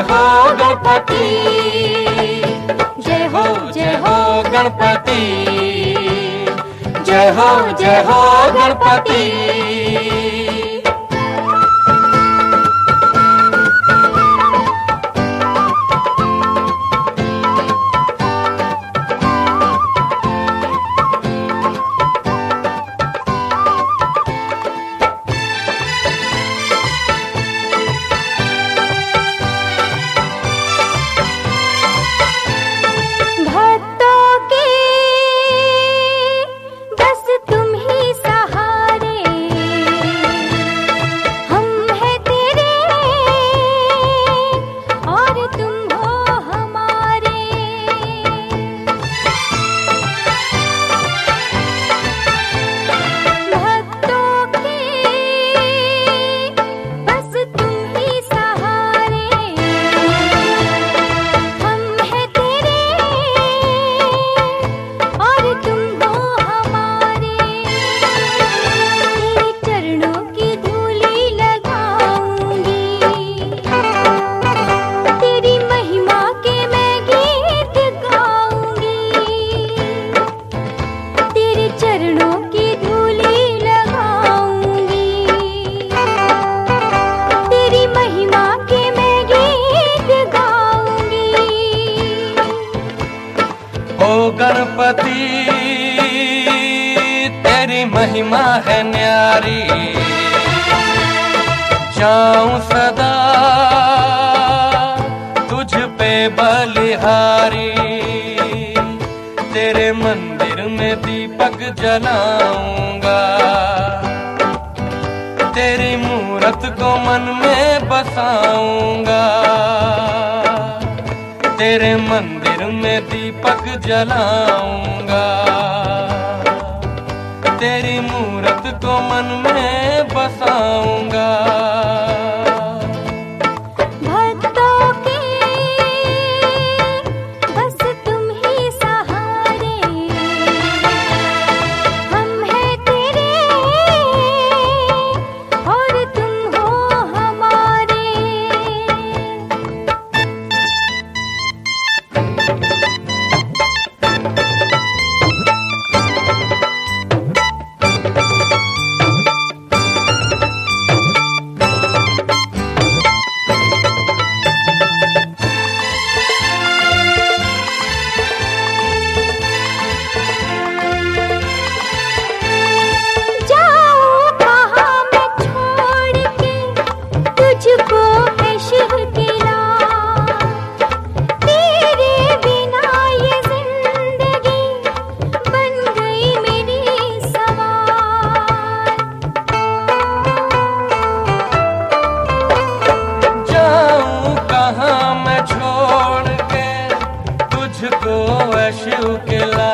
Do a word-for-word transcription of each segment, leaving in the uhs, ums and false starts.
हो गणपति, जय हो जय हो गणपति, जय हो जय हो गणपति। गणपति तेरी महिमा है न्यारी, जाऊं सदा तुझ पे बलिहारी। तेरे मंदिर में दीपक जलाऊंगा, तेरी मूरत को मन में बसाऊंगा। तेरे मंदिर में दीपक जलाऊंगा, तेरी मूरत को मन में बसाऊंगा। भक्तों के बस तुम ही सहारे, हम हैं तेरे और तुम हो हमारे। शिव किला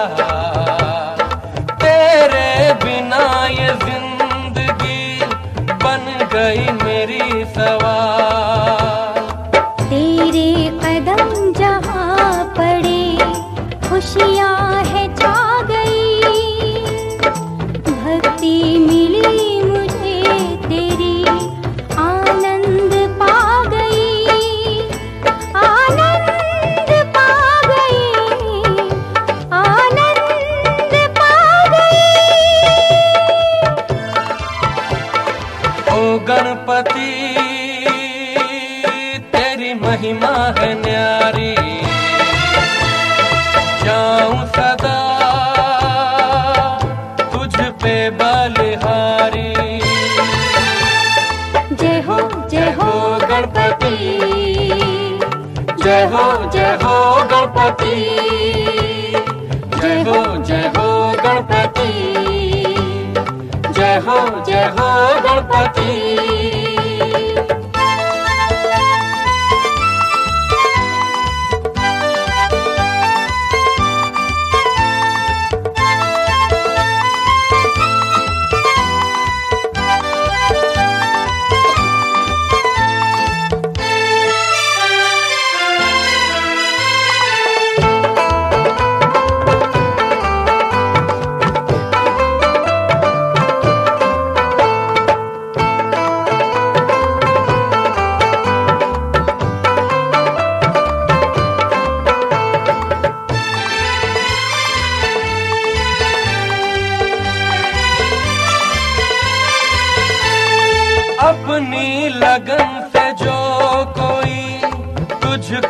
तेरे बिना ये जिंदगी बन गई मेरी सवार। तेरे कदम जहाँ पड़े खुशियाँ है छा गई, भक्ति मिली मुझे तेरी आनंद पा गई, आनंद पा गई, आनंद पा गई। ओ गणपति तेरी महिमा है न्यारी, जाऊं सदा तुझ पे बलिहारी। जय हो जय हो गणपति, जय हो जय हो गणपति, जय हो जय हो गणपति, जय हो जय हो गणपति।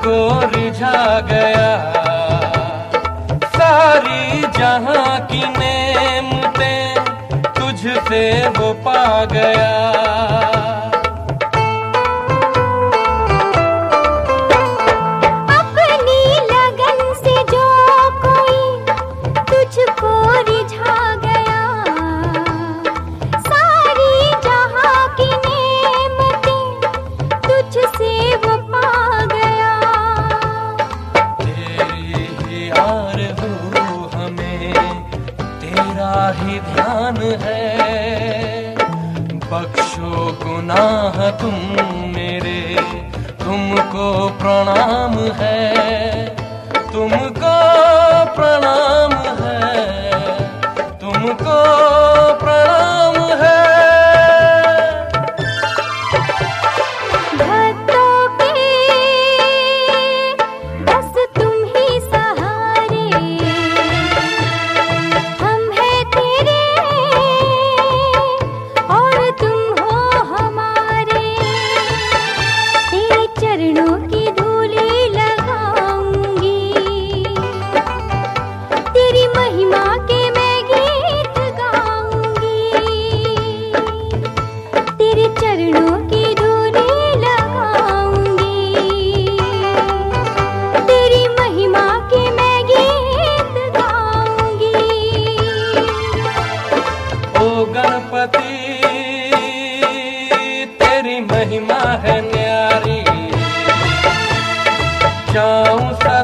तुझको रिझा गया, सारी जहां की नेमतें तुझसे वो पा गया। ही ध्यान है, बख्शो गुनाह तुम मेरे, तुमको प्रणाम है, तुमको प्रणाम है, तुमको प्रणाम है। भक्तों के बस तुम ही सहारे, हम हैं तेरे और तुम हो हमारे। तेरे चरणों की धूली लगाऊंगी, तेरी महिमा के मैं गीत गाऊंगी। तेरे चरणों की धूली लगाऊंगी, तेरी महिमा के मैं गीत गाऊंगी। ओ गणपति तेरी महिमा है न्यारी, जाऊं